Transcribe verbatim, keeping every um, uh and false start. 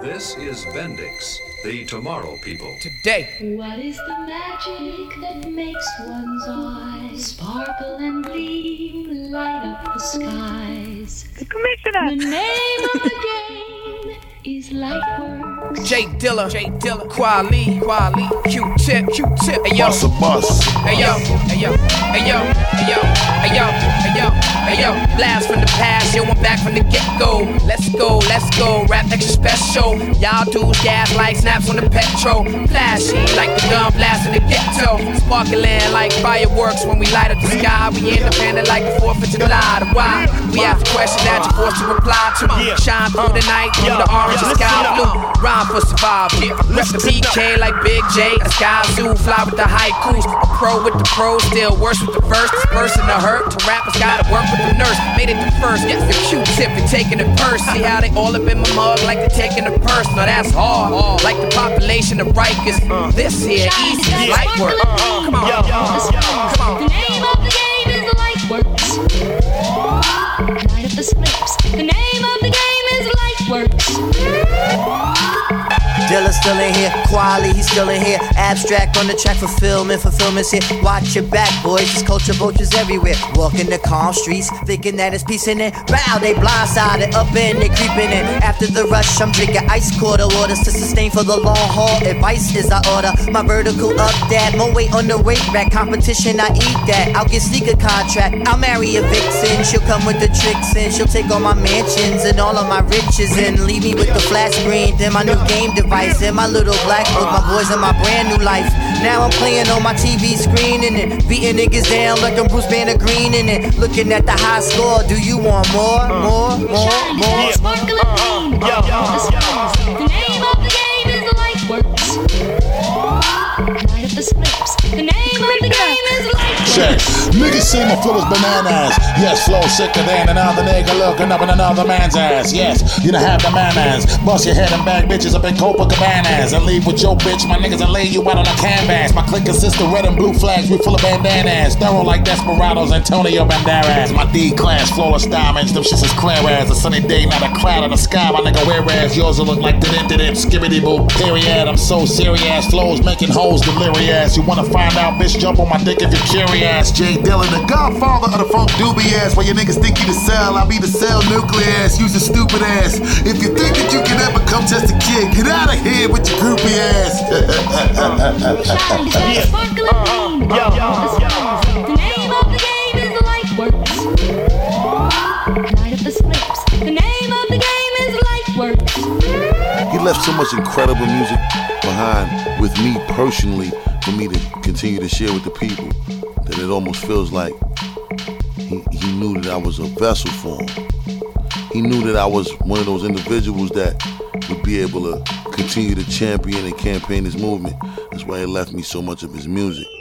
This is Bendix, the Tomorrow People. Today. What is the magic that makes one's eyes sparkle and gleam, light up the skies? The commissioner. The name of the game is Lightworks. Jay Dilla, Jay Dilla, Quali, Quali, Q-Tip, Q-Tip, hey yo, bust a bus, hey yo, hey yo, hey yo, hey yo, hey yo, hey yo, hey yo, blast from the past, yo, I'm back from the get-go. Let's go, let's go, rap extra special. Y'all dudes gas like snaps on the petrol, flashy like the gun blast in the ghetto, sparkling like fireworks when we light up the sky. We independent like the fourth of July. Why? We ask questions that you're forced to reply to. Shine through the night, through the orange and sky blue. Rhyme for survival. Rep the B K like Big J. The Sky Zoo, fly with the haikus. A pro with the pro, still worse with the verse. Dispersing the hurt. To rappers gotta work with the nurse. Made it the first. Yes, the Q-Tip and taking the purse. See how they all up in my mug like they're taking the purse. Now that's hard. Like the population of Rikers. This here easy light work. Come on, come on. The name of the game is Lightworks. Light up the slips. The name of the game is Lightworks. Dilla still in here, Quali, he's still in here. Abstract on the track, fulfillment, fulfillment's here. Watch your back, boys, there's culture vultures everywhere. Walking the calm streets, thinking that it's peace in it. Bow, they blindsided, up in, they creeping in. After the rush, I'm drinking ice quarter waters to sustain for the long haul. Advice is I order, my vertical up that. More weight on the weight rack, competition, I eat that. I'll get sneaker contract, I'll marry a vixen. She'll come with the tricks and she'll take all my mansions and all of my riches and leave me with the flat screen. Then my new game device. In my little black book, my boys in my brand new life. Now I'm playing on my T V screen and it, beating niggas down like I'm Bruce Banner Green in it. Looking at the high score, do you want more, more, more, more? Sparkle and gleam. The name of the game is Lightworks. Light up the slips. The name of the game is Lightworks. check. Niggas say my flow is bananas. Yes, flow sicker than another nigga looking up in another man's ass. Yes, you don't have the manners. Bust your head and bag bitches up in Copacabanas and leave with your bitch, my niggas, and lay you out on a canvas. My clique consists of red and blue flags, we full of bandanas. Thorough like Desperados, Antonio Banderas. My D-class, flawless diamonds, them shits is clear as a sunny day, not a cloud in the sky, my nigga, whereas yours will look like didn't-didn't, skibbity-boo, period. I'm so serious, flows making hoes delirious. You wanna find out, bitch, jump on my dick if you're curious. Jay Dilla, the godfather of the funk doobie ass. While your niggas think you the cell, I be the cell nucleus. Use your stupid ass. If you think that you can ever come test a kid, get out of here with your groupie ass. Yeah. Sparkle and beam. The name of the game is Lightworks. Light up the slips. The name of the game is Lightworks. He left so much incredible music behind with me personally for me to continue to share with the people that it almost feels like he, he knew that I was a vessel for him. He knew that I was one of those individuals that would be able to continue to champion and campaign his movement. That's why he left me so much of his music.